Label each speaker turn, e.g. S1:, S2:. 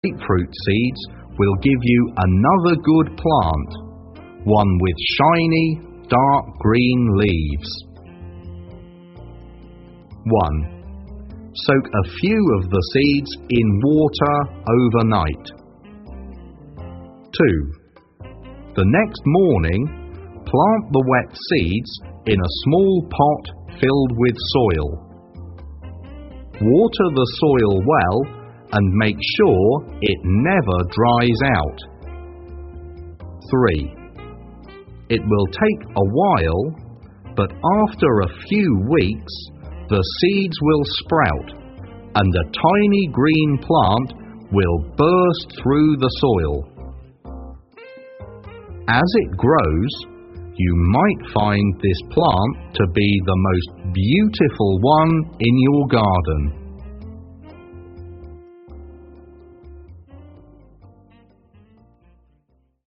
S1: grapefruit seeds will give you another good plant, one with shiny, dark green leaves. 1. Soak a few of the seeds in water overnight. 2. The next morning, plant the wet seeds in a small pot filled with soil. Water the soil well and make sure it never dries out. 3. It will take a while, but after a few weeks, the seeds will sprout and a tiny green plant will burst through the soil. As it grows, you might find this plant to be the most beautiful one in your garden.